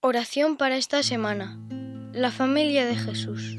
Oración para esta semana. La familia de Jesús.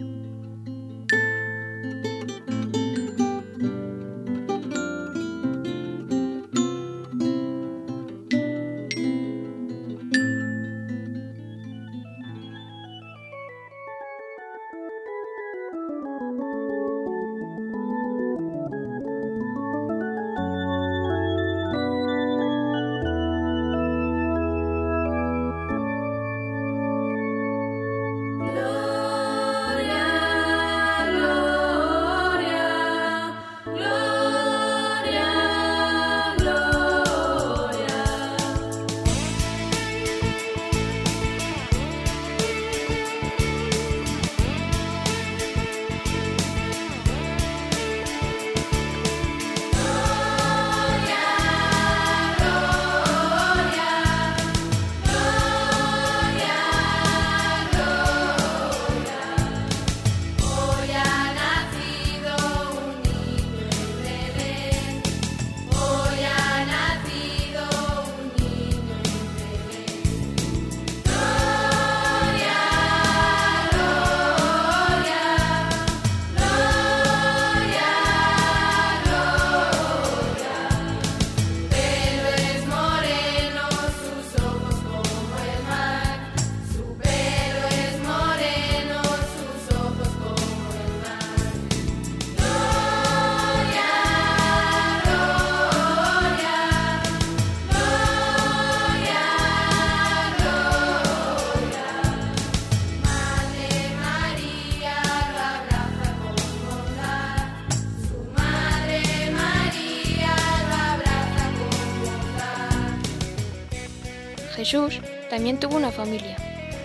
Jesús también tuvo una familia.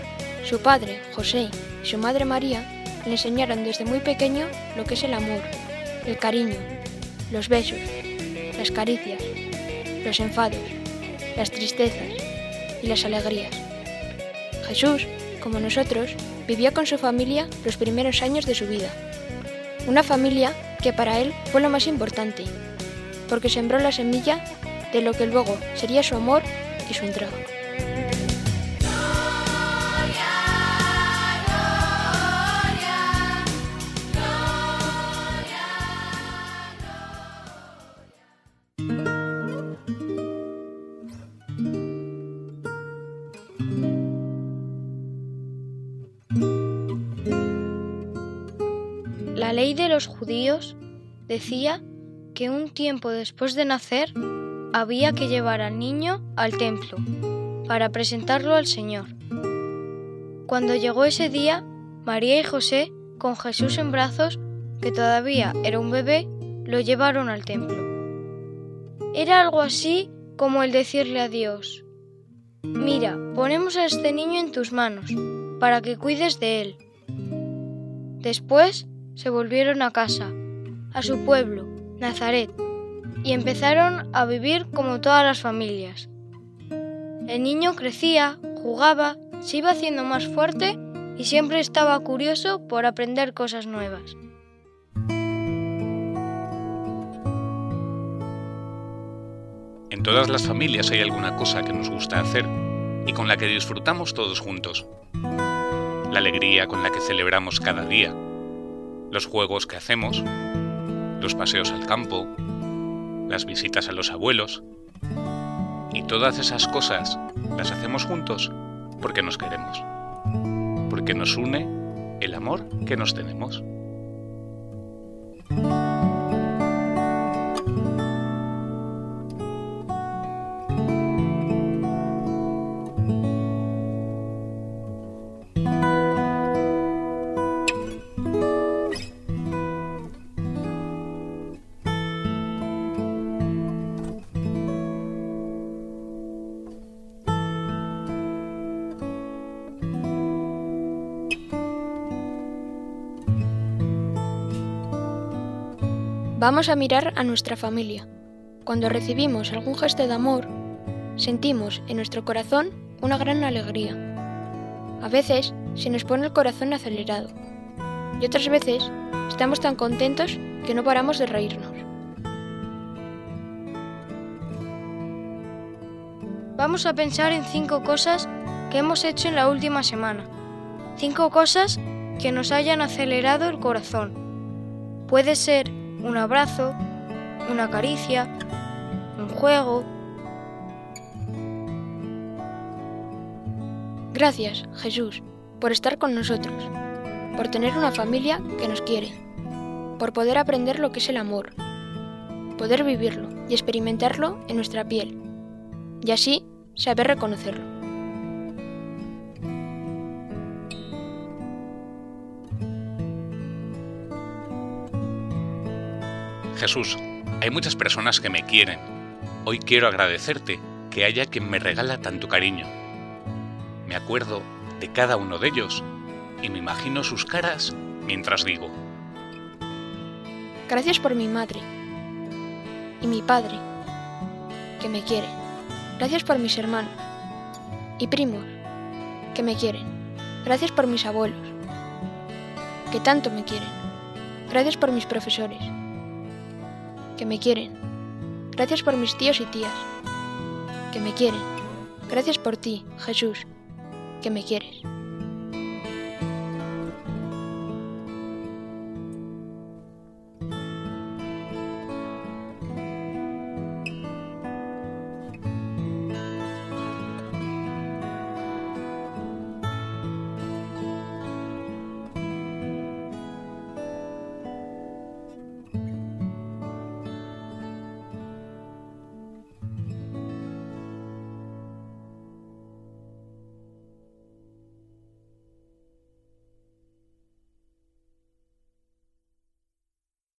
Su padre, José, y su madre María le enseñaron desde muy pequeño lo que es el amor, el cariño, los besos, las caricias, los enfados, las tristezas y las alegrías. Jesús, como nosotros, vivió con su familia los primeros años de su vida. Una familia que para él fue lo más importante, porque sembró la semilla de lo que luego sería su amor y su entrega. La ley de los judíos decía que un tiempo después de nacer había que llevar al niño al templo para presentarlo al Señor. Cuando llegó ese día, María y José, con Jesús en brazos, que todavía era un bebé, lo llevaron al templo. Era algo así como el decirle a Dios: «Mira, ponemos a este niño en tus manos, para que cuides de él». Después se volvieron a casa, a su pueblo, Nazaret, y empezaron a vivir como todas las familias. El niño crecía, jugaba, se iba haciendo más fuerte y siempre estaba curioso por aprender cosas nuevas. En todas las familias hay alguna cosa que nos gusta hacer y con la que disfrutamos todos juntos. La alegría con la que celebramos cada día, los juegos que hacemos, los paseos al campo, las visitas a los abuelos. Y todas esas cosas las hacemos juntos porque nos queremos, porque nos une el amor que nos tenemos. Vamos a mirar a nuestra familia. Cuando recibimos algún gesto de amor, sentimos en nuestro corazón una gran alegría. A veces se nos pone el corazón acelerado y otras veces estamos tan contentos que no paramos de reírnos. Vamos a pensar en 5 cosas que hemos hecho en la última semana. 5 cosas que nos hayan acelerado el corazón. Puede ser un abrazo, una caricia, un juego. Gracias, Jesús, por estar con nosotros, por tener una familia que nos quiere, por poder aprender lo que es el amor, poder vivirlo y experimentarlo en nuestra piel, y así saber reconocerlo. Jesús, hay muchas personas que me quieren. Hoy quiero agradecerte que haya quien me regala tanto cariño. Me acuerdo de cada uno de ellos y me imagino sus caras mientras digo: Gracias por mi madre y mi padre, que me quieren. Gracias por mis hermanos y primos, que me quieren. Gracias por mis abuelos, que tanto me quieren. Gracias por mis profesores, que me quieren. Gracias por mis tíos y tías, que me quieren. Gracias por ti, Jesús, que me quieres.